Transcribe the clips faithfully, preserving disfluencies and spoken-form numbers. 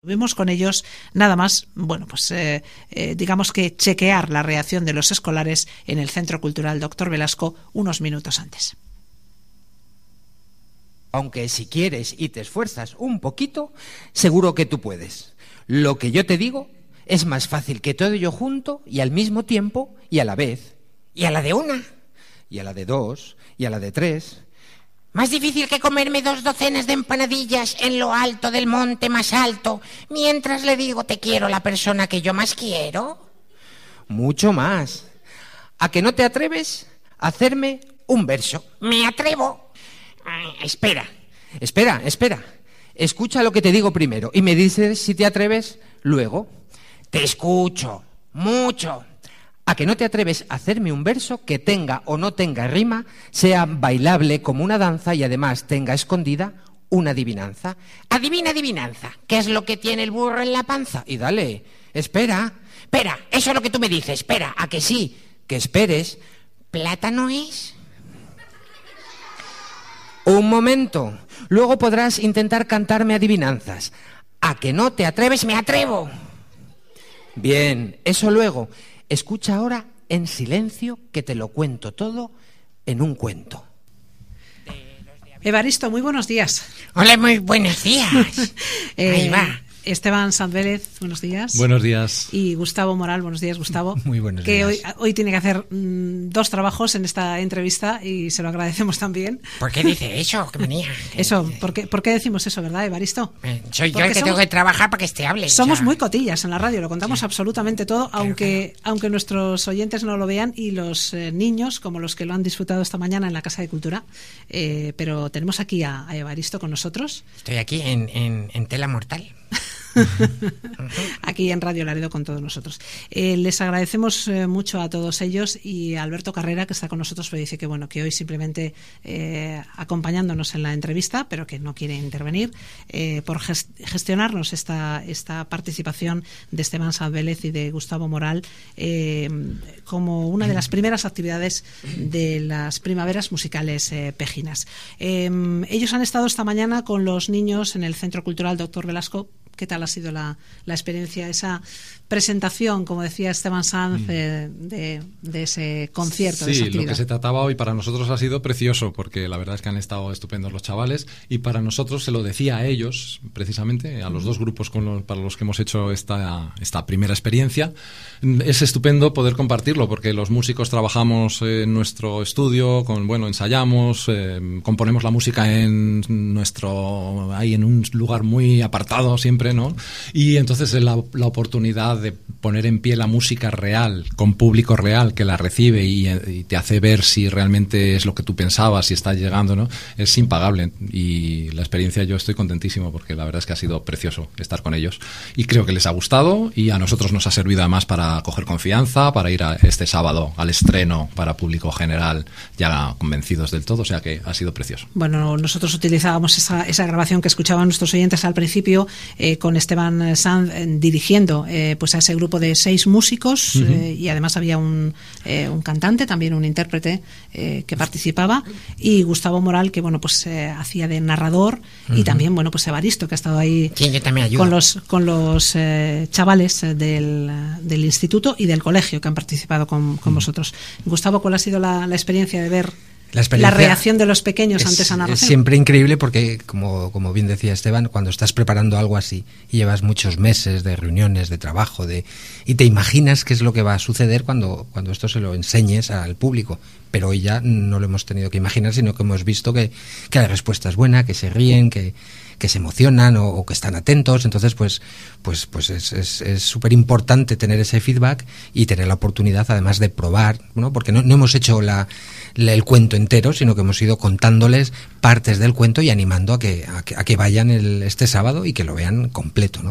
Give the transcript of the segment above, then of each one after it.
Tuvimos con ellos nada más, bueno, pues eh, eh, digamos que chequear la reacción de los escolares en el Centro Cultural Doctor Velasco unos minutos antes. Aunque si quieres y te esfuerzas un poquito, seguro que tú puedes. Lo que yo te digo es más fácil que todo ello junto y al mismo tiempo y a la vez. ¿Y a la de una? Y a la de dos, y a la de tres. Más difícil que comerme dos docenas de empanadillas en lo alto del monte más alto, mientras le digo te quiero a la persona que yo más quiero. Mucho más. ¿A que no te atreves a hacerme un verso? Me atrevo. Ah, espera. Espera, espera. Escucha lo que te digo primero y me dices si te atreves luego. Te escucho. Mucho. ¿A que no te atreves a hacerme un verso que tenga o no tenga rima, sea bailable como una danza y además tenga escondida una adivinanza? Adivina, adivinanza. ¿Qué es lo que tiene el burro en la panza? Y dale, espera. Espera, eso es lo que tú me dices. Espera, ¿a que sí? Que esperes. ¿Plátano es? Un momento. Luego podrás intentar cantarme adivinanzas. ¿A que no te atreves? Me atrevo. Bien, eso luego. Escucha ahora en silencio que te lo cuento todo en un cuento. Evaristo, muy buenos días. Hola, muy buenos días. eh, Ahí va. Esteban Sanz Vélez, buenos días. Buenos días. Y Gustavo Moral, buenos días, Gustavo. Muy buenos que días. Hoy, hoy tiene que hacer mmm, dos trabajos en esta entrevista y se lo agradecemos también. ¿Por qué dice eso? ¿Qué venía? Eso, ¿por qué, ¿por qué decimos eso, verdad, Evaristo? Eh, soy Porque yo el que somos, tengo que trabajar para que este hable. Somos o sea, muy cotillas en la radio, lo contamos sí. absolutamente todo, Claro, aunque, claro. aunque nuestros oyentes no lo vean y los eh, niños, como los que lo han disfrutado esta mañana en la Casa de Cultura. Eh, pero tenemos aquí a, a Evaristo con nosotros. Estoy aquí en, en, en tela mortal. Aquí en Radio Laredo con todos nosotros. Eh, les agradecemos eh, mucho a todos ellos y a Alberto Carrera, que está con nosotros, pero dice que bueno, que hoy simplemente eh, acompañándonos en la entrevista, pero que no quiere intervenir, eh, por gest- gestionarnos esta, esta participación de Esteban Sanz Vélez y de Gustavo Moral eh, como una de las primeras actividades de las primaveras musicales eh, pejinas. Eh, ellos han estado esta mañana con los niños en el Centro Cultural Doctor Velasco. ¿Qué tal ha sido la, la experiencia, esa presentación, como decía Esteban Sanz, eh, de, de ese concierto? Sí, de esa lo que se trataba hoy para nosotros ha sido precioso, porque la verdad es que han estado estupendos los chavales y para nosotros se lo decía a ellos, precisamente, a los dos grupos con los, para los que hemos hecho esta, esta primera experiencia. Es estupendo poder compartirlo, porque los músicos trabajamos en nuestro estudio, con bueno ensayamos, eh, componemos la música en nuestro ahí en un lugar muy apartado siempre, ¿no? Y entonces la, la oportunidad de poner en pie la música real, con público real que la recibe y, y te hace ver si realmente es lo que tú pensabas, si está llegando, ¿no? Es impagable y la experiencia, yo estoy contentísimo porque la verdad es que ha sido precioso estar con ellos y creo que les ha gustado y a nosotros nos ha servido además para coger confianza, para ir a este sábado al estreno para público general ya convencidos del todo, o sea que ha sido precioso. Bueno, nosotros utilizábamos esa, esa grabación que escuchaban nuestros oyentes al principio, eh, con Esteban Sanz eh, dirigiendo eh, pues a ese grupo de seis músicos. Uh-huh. eh, y además había un, eh, un cantante, también un intérprete eh, que participaba, y Gustavo Moral, que bueno pues eh, hacía de narrador. Uh-huh. Y también bueno pues Evaristo, que ha estado ahí sí, yo también ayudo. con los con los eh, chavales del, del instituto y del colegio que han participado con, con uh-huh. vosotros. Gustavo, ¿cuál ha sido la, la experiencia de ver La, la reacción de los pequeños es, ante esa narración? Es siempre increíble porque, como, como bien decía Esteban, cuando estás preparando algo así y llevas muchos meses de reuniones, de trabajo, de y te imaginas qué es lo que va a suceder cuando, cuando esto se lo enseñes al público. Pero hoy ya no lo hemos tenido que imaginar, sino que hemos visto que, que la respuesta es buena, que se ríen, que, que se emocionan o, o que están atentos. Entonces, pues, pues, pues es es es súper importante tener ese feedback y tener la oportunidad, además de probar, ¿no? Porque no, no hemos hecho la, la, el cuento entero, sino que hemos ido contándoles partes del cuento y animando a que, a que, a que vayan el, este sábado y que lo vean completo, ¿no?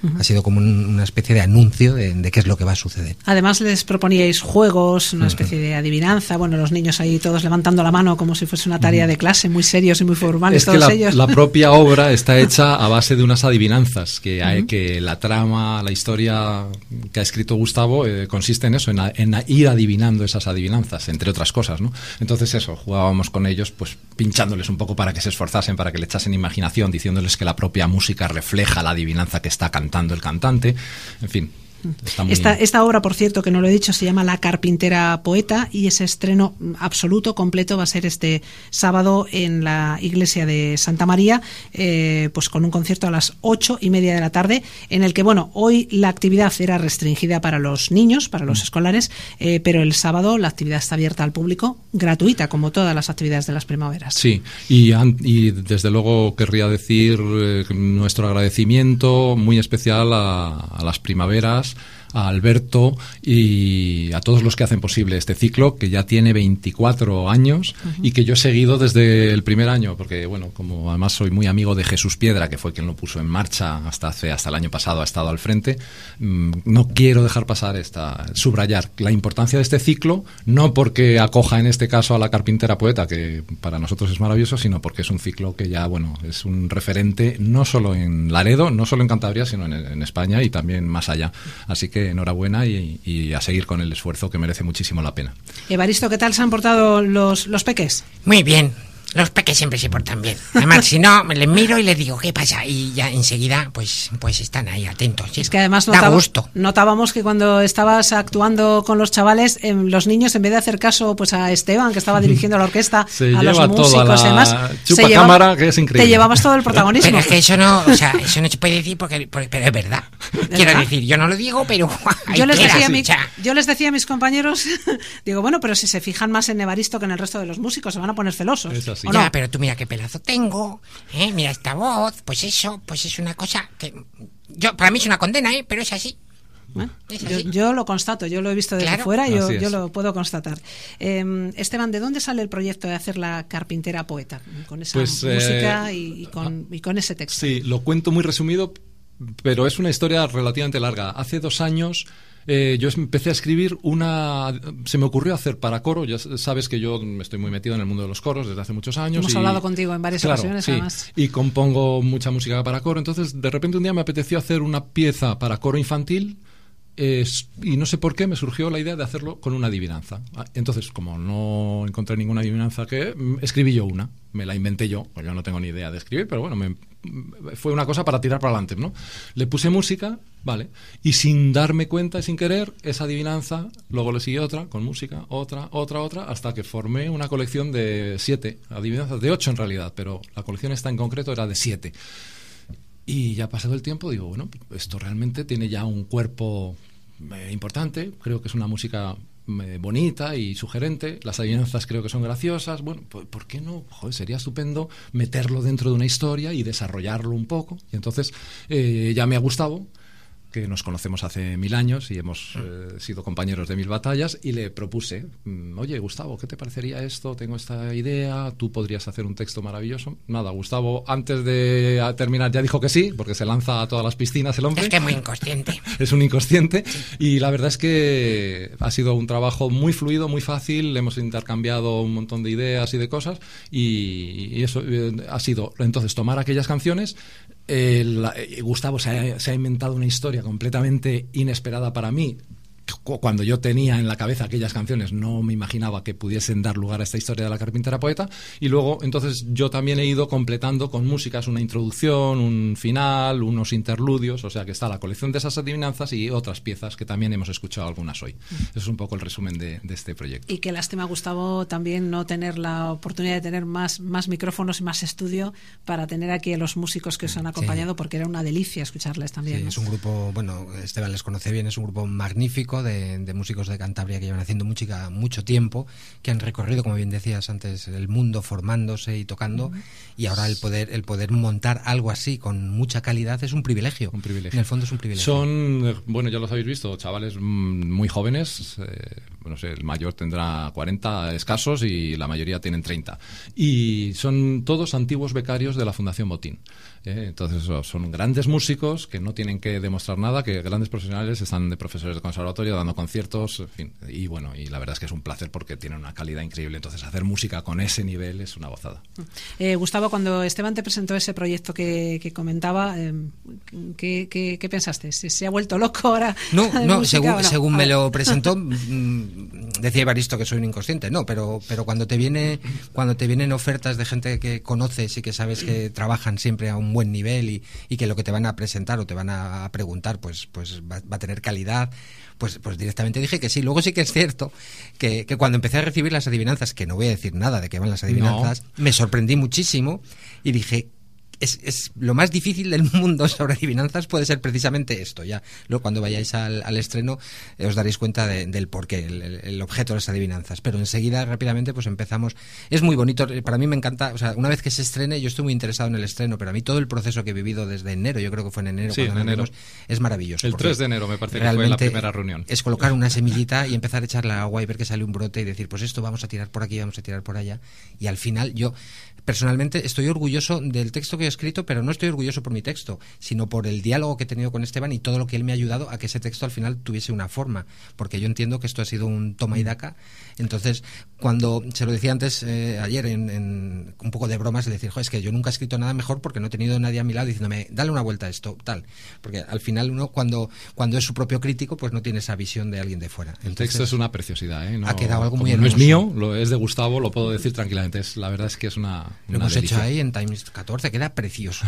Uh-huh. Ha sido como un, una especie de anuncio de, de qué es lo que va a suceder. Además les proponíais juegos, una especie uh-huh. de adivinanza, bueno, los niños ahí todos levantando la mano como si fuese una tarea uh-huh. de clase, muy serios y muy formales es todos que la, ellos. La propia obra está hecha a base de unas adivinanzas, que, hay, uh-huh. que la trama, la historia que ha escrito Gustavo eh, consiste en eso, en, a, en a ir adivinando esas adivinanzas, entre otras cosas, ¿no? Entonces eso, jugábamos con ellos pues pinchándoles un poco para que se esforzasen, para que le echasen imaginación, diciéndoles que la propia música refleja la adivinanza que está cantando el cantante, en fin. Muy... Esta, esta obra, por cierto, que no lo he dicho, se llama La Carpintera Poeta y ese estreno absoluto, completo, va a ser este sábado en la iglesia de Santa María, eh, pues con un concierto a las ocho y media de la tarde, en el que, bueno, hoy la actividad era restringida para los niños, para los escolares, eh, pero el sábado la actividad está abierta al público, gratuita, como todas las actividades de las primaveras. Sí, y, y desde luego querría decir eh, nuestro agradecimiento muy especial a, a las primaveras, a Alberto y a todos los que hacen posible este ciclo, que ya tiene veinticuatro años uh-huh. y que yo he seguido desde el primer año, porque bueno, como además soy muy amigo de Jesús Piedra, que fue quien lo puso en marcha hasta hace hasta el año pasado, ha estado al frente, mmm, no quiero dejar pasar esta, subrayar la importancia de este ciclo, no porque acoja en este caso a la Carpintera Poeta, que para nosotros es maravilloso, sino porque es un ciclo que ya, bueno, es un referente no solo en Laredo, no solo en Cantabria, sino en, en España y también más allá. Así que enhorabuena y, y a seguir con el esfuerzo, que merece muchísimo la pena. Evaristo, ¿qué tal se han portado los, los peques? Muy bien. Los peques siempre se portan bien. Además, si no, les miro y les digo, ¿qué pasa? Y ya enseguida, pues pues están ahí atentos. ¿Sí? Es que además da notaba, gusto. notábamos que cuando estabas actuando con los chavales, eh, los niños, en vez de hacer caso pues a Esteban, que estaba dirigiendo la orquesta, se a lleva los músicos toda la y demás, chupa se lleva, cámara, que es increíble. Te llevabas todo el protagonismo. Pero es que eso no, o sea, eso no se puede decir porque, porque pero es verdad. ¿Es Quiero verdad? decir, yo no lo digo, pero yo les, decía a mi, yo les decía a mis compañeros, digo, bueno, pero si se fijan más en Evaristo que en el resto de los músicos, se van a poner celosos. Es así. ¿O ya, no? pero tú mira qué pelazo tengo, ¿eh? Mira esta voz, pues eso, pues es una cosa que yo para mí es una condena, ¿eh? Pero es así. Bueno, ¿Es yo, así? yo lo constato, yo lo he visto desde Claro. fuera, yo, Así es. yo lo puedo constatar. Eh, Esteban, ¿de dónde sale el proyecto de hacer la Carpintera Poeta? Con esa Pues, música eh, y, y, con, y con ese texto. Sí, lo cuento muy resumido, pero es una historia relativamente larga. Hace dos años eh, yo empecé a escribir una... Se me ocurrió hacer para coro, ya sabes que yo estoy muy metido en el mundo de los coros desde hace muchos años. Hemos y, hablado contigo en varias claro, ocasiones, sí, además. y compongo mucha música para coro. Entonces, de repente un día me apeteció hacer una pieza para coro infantil. Eh, y no sé por qué me surgió la idea de hacerlo con una adivinanza. Entonces, como no encontré ninguna adivinanza, que escribí yo una, me la inventé yo, pues yo no tengo ni idea de escribir, pero bueno, me, fue una cosa para tirar para adelante, ¿no? Le puse música, vale, y sin darme cuenta y sin querer, esa adivinanza, luego le siguió otra, con música, otra, otra, otra, hasta que formé una colección de siete adivinanzas, de ocho en realidad, pero la colección esta en concreto era de siete. Y ya pasado el tiempo digo, bueno, esto realmente tiene ya un cuerpo eh, importante, creo que es una música eh, bonita y sugerente, las adivinanzas creo que son graciosas, bueno, ¿por qué no? Joder, sería estupendo meterlo dentro de una historia y desarrollarlo un poco. Y entonces eh, llamé a Gustavo, que nos conocemos hace mil años y hemos eh, sido compañeros de mil batallas, y le propuse, oye, Gustavo, ¿qué te parecería esto? Tengo esta idea, tú podrías hacer un texto maravilloso. Nada, Gustavo, antes de terminar ya dijo que sí, porque se lanza a todas las piscinas el hombre. Es que es muy inconsciente. Es un inconsciente, y la verdad es que ha sido un trabajo muy fluido, muy fácil, hemos intercambiado un montón de ideas y de cosas, y, y eso eh, ha sido, entonces, tomar aquellas canciones. Eh, la, eh, Gustavo se ha, se ha inventado una historia completamente inesperada para mí. Cuando yo tenía en la cabeza aquellas canciones, no me imaginaba que pudiesen dar lugar a esta historia de la Carpintera Poeta. Y luego, entonces, yo también he ido completando con músicas una introducción, un final, unos interludios. O sea, que está la colección de esas adivinanzas y otras piezas que también hemos escuchado algunas hoy. Eso es un poco el resumen de, de este proyecto. Y qué lástima, Gustavo, también no tener la oportunidad de tener más, más micrófonos y más estudio para tener aquí a los músicos que os han acompañado, sí, porque era una delicia escucharles también. Sí, ¿no? Es un grupo, bueno, Esteban les conoce bien, es un grupo magnífico de, de músicos de Cantabria que llevan haciendo música mucho tiempo, que han recorrido, como bien decías antes, el mundo formándose y tocando, uh-huh. y ahora el poder el poder montar algo así con mucha calidad es un privilegio. Un privilegio. En el fondo es un privilegio. Son, bueno, ya los habéis visto, chavales muy jóvenes, eh, no sé, el mayor tendrá cuarenta escasos y la mayoría tienen treinta. Y son todos antiguos becarios de la Fundación Botín. ¿eh? Entonces oh, son grandes músicos que no tienen que demostrar nada, que grandes profesionales, están de profesores de conservatorio dando conciertos, en fin, y bueno, y la verdad es que es un placer porque tienen una calidad increíble. Entonces hacer música con ese nivel es una gozada. Eh, Gustavo, cuando Esteban te presentó ese proyecto que, que comentaba, eh, ¿qué, qué, ¿qué pensaste? ¿Se, ¿Se ha vuelto loco ahora? No, no, según, no? según me lo presentó, decía Evaristo que soy un inconsciente, no, pero, pero cuando te viene, cuando te vienen ofertas de gente que conoces y que sabes que trabajan siempre a un buen nivel y, y que lo que te van a presentar o te van a preguntar pues, pues va, va a tener calidad, pues, pues directamente dije que sí. Luego sí que es cierto que, que cuando empecé a recibir las adivinanzas, que no voy a decir nada de qué van las adivinanzas, no. me sorprendí muchísimo y dije... Es, es lo más difícil del mundo sobre adivinanzas puede ser precisamente esto. Ya luego cuando vayáis al, al estreno eh, os daréis cuenta de, del porqué, el, el objeto de las adivinanzas. Pero enseguida, rápidamente, pues empezamos. Es muy bonito, para mí me encanta, o sea, una vez que se estrene, yo estoy muy interesado en el estreno, pero a mí todo el proceso que he vivido desde enero, yo creo que fue en enero, sí, cuando en enero. Vimos, es maravilloso. El tres de enero me parece que fue la primera reunión. Es colocar una semillita y empezar a echarle agua y ver que sale un brote y decir, pues esto vamos a tirar por aquí, vamos a tirar por allá. Y al final yo... Personalmente estoy orgulloso del texto que he escrito, pero no estoy orgulloso por mi texto, sino por el diálogo que he tenido con Esteban y todo lo que él me ha ayudado a que ese texto al final tuviese una forma, porque yo entiendo que esto ha sido un toma y daca. Entonces, cuando se lo decía antes, eh, ayer, en, en un poco de bromas, de decir, jo, es que yo nunca he escrito nada mejor porque no he tenido nadie a mi lado diciéndome, dale una vuelta a esto, tal. Porque al final uno, cuando, cuando es su propio crítico, pues no tiene esa visión de alguien de fuera. El Entonces, texto es una preciosidad, ¿eh? No, ha quedado algo como muy hermoso. No es mío, lo, es de Gustavo, lo puedo decir tranquilamente. Es, la verdad es que es una... Lo hemos hecho ahí en Times catorce, queda precioso.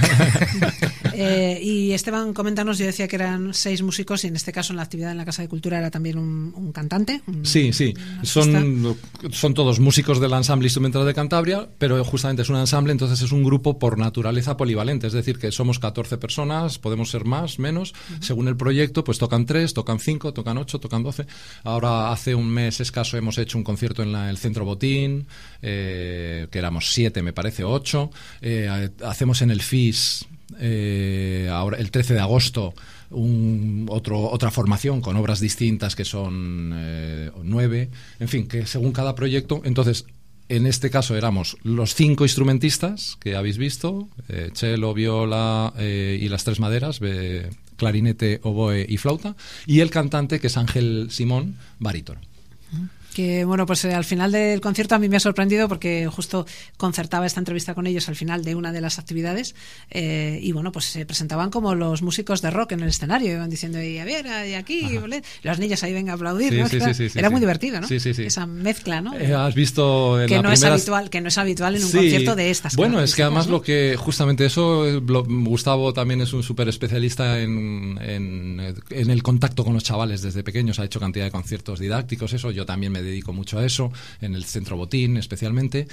eh, y Esteban, coméntanos, yo decía que eran seis músicos y en este caso en la actividad en la Casa de Cultura era también un, un cantante. Un, sí, sí, son, son todos músicos del ensamble instrumental de Cantabria, pero justamente es un ensamble, entonces es un grupo por naturaleza polivalente, es decir, que somos catorce personas, podemos ser más, menos, uh-huh. según el proyecto, pues tocan tres, tocan cinco, tocan ocho, tocan doce. Ahora hace un mes escaso hemos hecho un concierto en la, el Centro Botín, eh, que éramos siete, me parece, ocho. Eh, hacemos en el F I S eh, ahora el trece de agosto un, otro, otra formación con obras distintas que son eh, nueve, en fin, que según cada proyecto. Entonces, en este caso éramos los cinco instrumentistas que habéis visto, eh, cello, viola eh, y las tres maderas, eh, clarinete, oboe y flauta, y el cantante, que es Ángel Simón, barítono. Que bueno, pues eh, al final del concierto a mí me ha sorprendido porque justo concertaba esta entrevista con ellos al final de una de las actividades eh, y bueno, pues se presentaban como los músicos de rock en el escenario, iban diciendo, y a ver, y aquí, y los niños ahí vengan a aplaudir, sí, ¿no? sí, Era, sí, sí, era sí, muy sí. divertido, ¿no? Sí, sí, sí. Esa mezcla, ¿no? Eh, has visto en que la no primera... es habitual, que no es habitual en un sí. concierto de estas. Bueno, es que además ¿no? lo que justamente eso, lo, Gustavo también es un súper especialista en, en, en el contacto con los chavales desde pequeños, ha hecho cantidad de conciertos didácticos, eso, yo también me dedico mucho a eso, en el Centro Botín especialmente,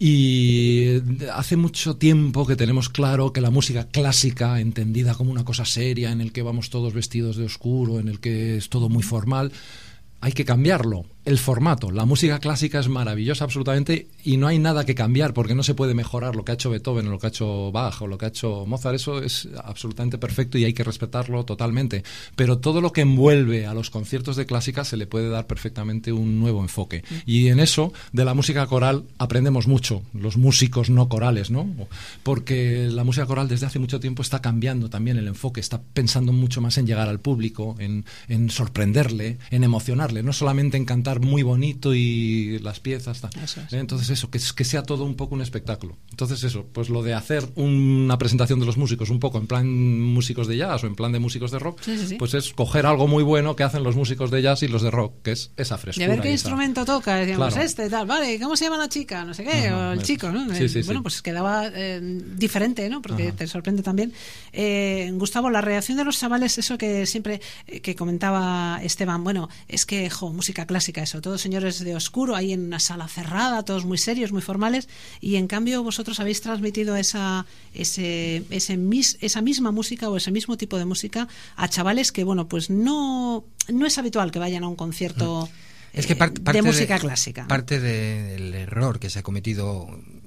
y hace mucho tiempo que tenemos claro que la música clásica, entendida como una cosa seria, en el que vamos todos vestidos de oscuro, en el que es todo muy formal, hay que cambiarlo. El formato, la música clásica es maravillosa absolutamente y no hay nada que cambiar porque no se puede mejorar lo que ha hecho Beethoven o lo que ha hecho Bach o lo que ha hecho Mozart, eso es absolutamente perfecto y hay que respetarlo totalmente, pero todo lo que envuelve a los conciertos de clásica se le puede dar perfectamente un nuevo enfoque y en eso de la música coral aprendemos mucho, los músicos no corales, ¿no? Porque la música coral desde hace mucho tiempo está cambiando también el enfoque, está pensando mucho más en llegar al público, en, en sorprenderle, en emocionarle, no solamente en cantar muy bonito y las piezas tal. Eso es. Entonces eso, que, que sea todo un poco un espectáculo. Entonces eso, pues lo de hacer una presentación de los músicos un poco en plan músicos de jazz o en plan de músicos de rock, sí, sí, sí. pues es coger algo muy bueno que hacen los músicos de jazz y los de rock, que es esa frescura. De ver qué esa... instrumento toca, decíamos, claro. este, tal, vale, ¿cómo se llama la chica? No sé qué, Ajá, o el es... chico, ¿no? Sí, sí, bueno, sí. pues quedaba eh, diferente, ¿no? Porque Ajá. te sorprende también. Eh, Gustavo, la reacción de los chavales, eso que siempre eh, que comentaba Esteban, bueno, es que, jo, música clásica, eso, todos señores de oscuro, ahí en una sala cerrada, todos muy serios, muy formales, y en cambio vosotros habéis transmitido esa ese, ese mis, esa misma música o ese mismo tipo de música a chavales que, bueno, pues no, no es habitual que vayan a un concierto es que part, eh, parte de música de, clásica. Parte de, del error que se ha cometido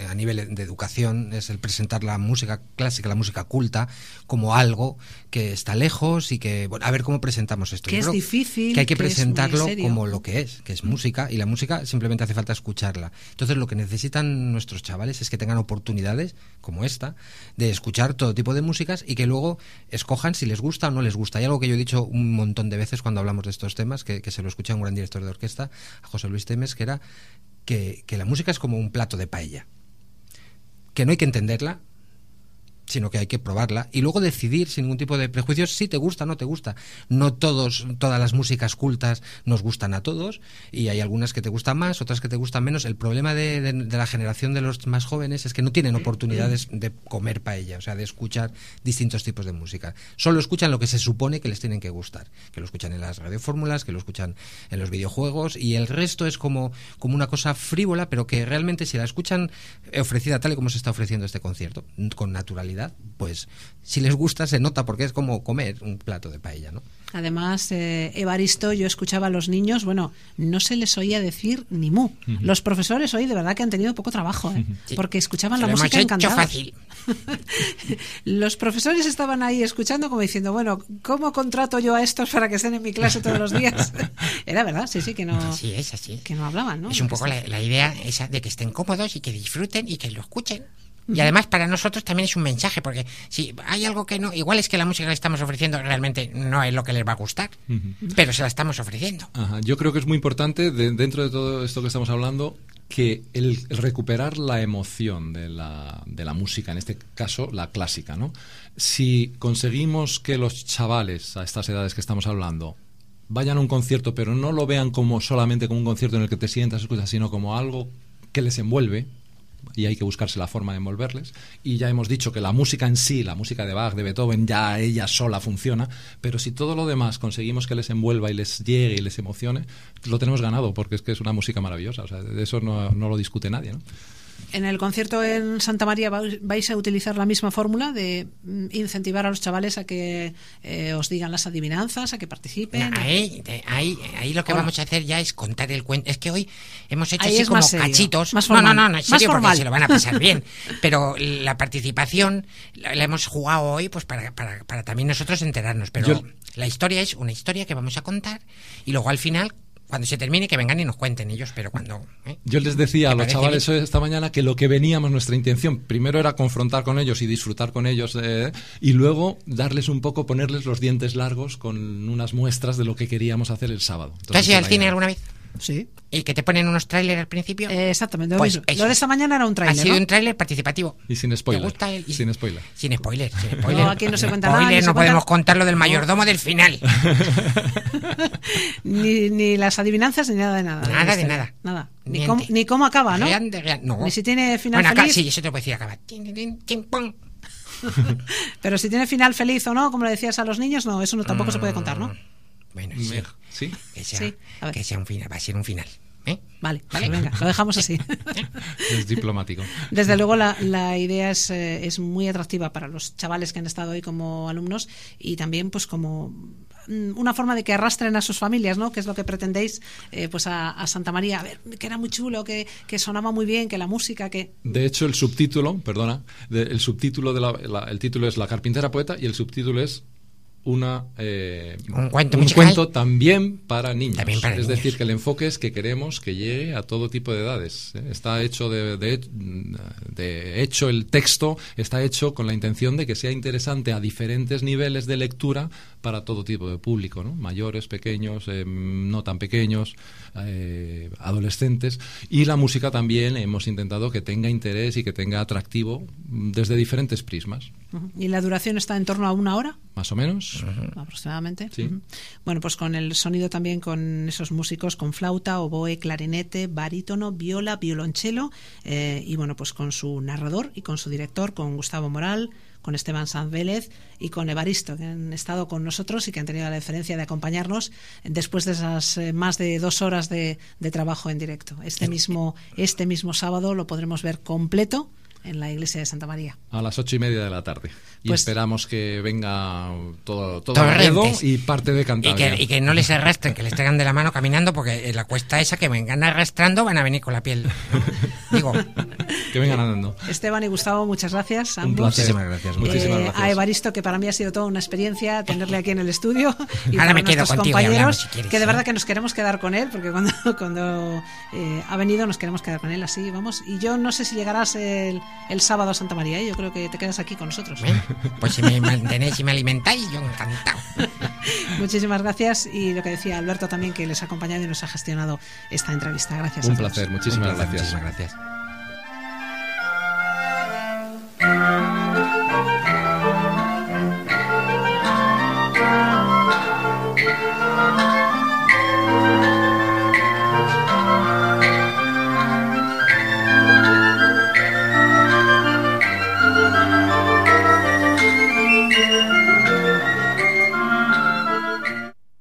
a nivel de educación, es el presentar la música clásica, la música culta, como algo que está lejos y que, bueno, a ver cómo presentamos esto. Que Yo es creo difícil, que hay que, que es muy presentarlo serio. como lo que es, que es música, y la música simplemente hace falta escucharla. Entonces lo que necesitan nuestros chavales es que tengan oportunidades como esta de escuchar todo tipo de músicas y que luego escojan si les gusta o no les gusta. Hay algo que yo he dicho un montón de veces cuando hablamos de estos temas, que, que se lo escuché a un gran director de orquesta, a José Luis Temes, que era que, que la música es como un plato de paella, que no hay que entenderla, sino que hay que probarla y luego decidir sin ningún tipo de prejuicios si te gusta o no te gusta. No todos, todas las músicas cultas nos gustan a todos, y hay algunas que te gustan más, otras que te gustan menos. El problema de, de, de la generación de los más jóvenes es que no tienen oportunidades de comer paella, o sea, de escuchar distintos tipos de música. Solo escuchan lo que se supone que les tienen que gustar, que lo escuchan en las radiofórmulas, que lo escuchan en los videojuegos, y el resto es como, como una cosa frívola, pero que realmente si la escuchan ofrecida tal y como se está ofreciendo este concierto, con naturalidad, pues si les gusta se nota, porque es como comer un plato de paella, ¿no? Además, eh, Evaristo, yo escuchaba a los niños, bueno, no se les oía decir ni mu. Uh-huh. Los profesores hoy de verdad que han tenido poco trabajo, ¿eh? Sí. Porque escuchaban se la música encantados. Fácil. Los profesores estaban ahí escuchando como diciendo, bueno, ¿cómo contrato yo a estos para que estén en mi clase todos los días? Era verdad, sí, sí, que no, así es, así es. Que no hablaban, ¿no? Es un poco la, la idea esa de que estén cómodos y que disfruten y que lo escuchen. Y además para nosotros también es un mensaje, porque si hay algo que no, igual es que la música que le estamos ofreciendo realmente no es lo que les va a gustar, uh-huh. pero se la estamos ofreciendo. Ajá. Yo creo que es muy importante, de, dentro de todo esto que estamos hablando, que el, el recuperar la emoción de la, de la música, en este caso la clásica, ¿no? Si conseguimos que los chavales a estas edades que estamos hablando vayan a un concierto, pero no lo vean como solamente como un concierto en el que te sientas, escuchas, sino como algo que les envuelve, y hay que buscarse la forma de envolverles. Y ya hemos dicho que la música en sí, la música de Bach, de Beethoven, ya ella sola funciona, pero si todo lo demás conseguimos que les envuelva y les llegue y les emocione, lo tenemos ganado, porque es que es una música maravillosa. O sea, de eso no, no lo discute nadie, ¿no? En el concierto en Santa María vais a utilizar la misma fórmula de incentivar a los chavales a que eh, os digan las adivinanzas, a que participen. No, ahí, ahí, ahí lo que Hola. vamos a hacer ya es contar el cuento. Es que hoy hemos hecho ahí así como serio, cachitos. Más formal, no, no, no, no, en serio, porque formal. Se lo van a pasar bien. Pero la participación la, la hemos jugado hoy pues para, para, para también nosotros enterarnos. Pero Yo... la historia es una historia que vamos a contar y luego al final, cuando se termine, que vengan y nos cuenten ellos, pero cuando... ¿eh? Yo les decía a los chavales bien? esta mañana que lo que veníamos, nuestra intención, primero era confrontar con ellos y disfrutar con ellos, eh, y luego darles un poco, ponerles los dientes largos con unas muestras de lo que queríamos hacer el sábado. ¿Tú has ido al cine alguna vez? Sí. ¿Y que te ponen unos trailers al principio? Eh, exactamente. Pues lo de esta mañana era un trailer, Ha sido ¿no? un trailer participativo. Y sin spoiler. ¿Te gusta el... y... Sin spoiler. Sin spoiler. Sin spoiler. No, aquí no se cuenta spoiler, nada. No se podemos cuenta... contar lo del mayordomo no. del final. ni, ni las adivinanzas ni nada de nada. Nada de, de nada. Nada. Ni, ni, cómo, ni cómo acaba, ¿no? Real de real. No. Ni si tiene final bueno, acá, feliz. sí, eso te puedo decir, acaba. Pero si tiene final feliz o no, como le decías a los niños, no, eso no tampoco mm, se puede contar, ¿no? Bueno, sí. ¿Sí? Que sea, sí, que sea un final, va a ser un final. ¿Eh? Vale, vale, venga, lo dejamos así. Es diplomático. Desde luego la, la idea es, eh, es muy atractiva para los chavales que han estado hoy como alumnos y también pues como una forma de que arrastren a sus familias, ¿no? Que es lo que pretendéis eh, pues a, a Santa María. A ver, que era muy chulo, que, que sonaba muy bien, que la música, que... De hecho, el subtítulo, perdona, de, el subtítulo de la, la, el título es La carpintera poeta y el subtítulo es una eh, un cuento, un cuento también para niños. También para es niños. decir, que el enfoque es que queremos que llegue a todo tipo de edades. ¿eh? Está hecho de, de, de hecho el texto está hecho con la intención de que sea interesante a diferentes niveles de lectura para todo tipo de público, ¿no? Mayores, pequeños, eh, no tan pequeños, eh, adolescentes. Y la música también hemos intentado que tenga interés y que tenga atractivo desde diferentes prismas. Uh-huh. ¿Y la duración está en torno a una hora? Más o menos. Uh-huh. Aproximadamente. Sí. Uh-huh. Bueno, pues con el sonido también, con esos músicos, con flauta, oboe, clarinete, barítono, viola, violonchelo, eh, y bueno, pues con su narrador y con su director, con Gustavo Moral, con Esteban Sanz Vélez y con Evaristo, que han estado con nosotros y que han tenido la deferencia de acompañarnos después de esas eh, más de dos horas de, de trabajo en directo. Este mismo, este mismo sábado lo podremos ver completo en la iglesia de Santa María. A las ocho y media de la tarde. Y Pues, esperamos que venga todo, todo Torrentes. Oviedo y parte de Y Cantabria. que, y que no les arrastren, que les traigan de la mano caminando, porque la cuesta esa que vengan arrastrando van a venir con la piel. Digo, Que vengan andando. Esteban y Gustavo, muchas gracias. Un ambos. placer. Muchísimas gracias. Muchísimas Eh, gracias. A Evaristo, que para mí ha sido toda una experiencia tenerle aquí en el estudio. Y Ahora para me quedo nuestros contigo y compañeros, hablamos, si quieres, que de ¿eh? verdad que nos queremos quedar con él, porque cuando, cuando eh, ha venido nos queremos quedar con él, así vamos. Y yo no sé si llegarás el, el sábado a Santa María, ¿eh? Yo creo que te quedas aquí con nosotros. ¿ven? Pues si me mantenéis y me alimentáis, yo encantado. Muchísimas gracias, y lo que decía Alberto también, que les ha acompañado y nos ha gestionado esta entrevista. Gracias. Un a todos. placer, muchísimas Un placer, gracias. Muchísimas gracias.